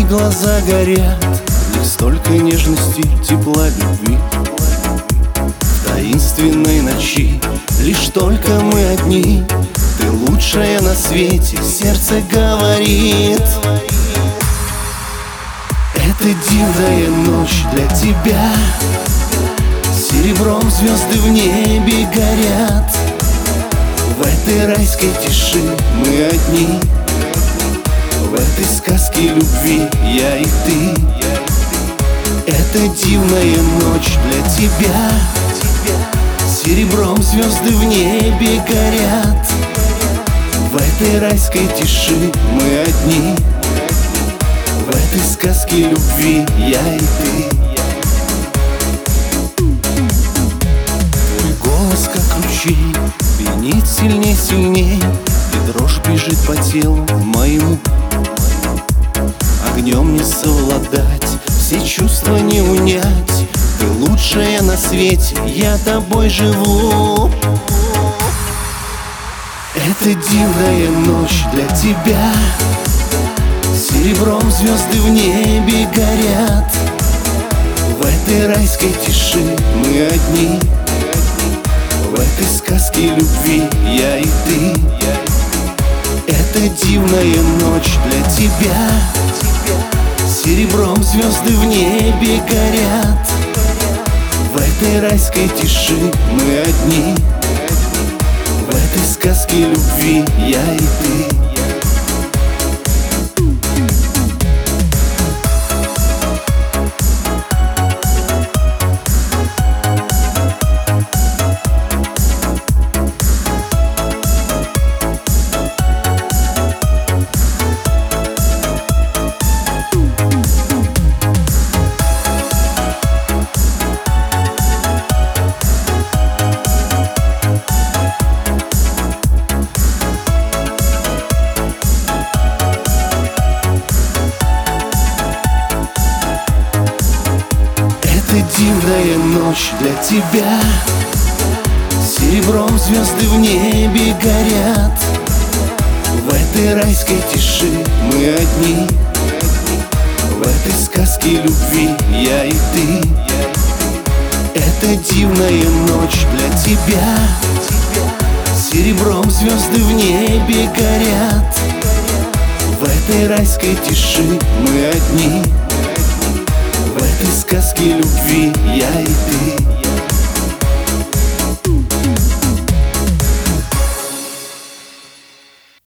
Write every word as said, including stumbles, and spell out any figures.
глаза горят, в них столько нежности, тепла, любви. В таинственной ночи лишь только мы одни. Ты лучшая на свете, сердце говорит. Это дивная ночь для тебя. Серебром звезды в небе горят. В этой райской тиши мы одни. В этой сказке любви я и ты. Это дивная ночь для тебя. Серебром звезды в небе горят. В этой райской тиши мы одни. В этой сказке любви я и ты. Твой голос как ручей пенит сильней, сильней, и дрожь бежит по телу моему. Огнем не совладать, все чувства не унять. Ты лучшая на свете, я тобой живу. Это дивная ночь для тебя. Серебром звезды в небе горят. В этой райской тиши мы одни. В этой сказке любви я и ты. Это дивная ночь для тебя. Серебром звезды в небе горят. В этой райской тиши мы одни. В этой сказке любви я и ты. Дивная ночь для тебя. Серебром звезды в небе горят. В этой райской тиши мы одни. В этой сказке любви я и ты. Это дивная ночь для тебя. Серебром звезды в небе горят. В этой райской тиши мы одни. В этой сказке любви я и ты.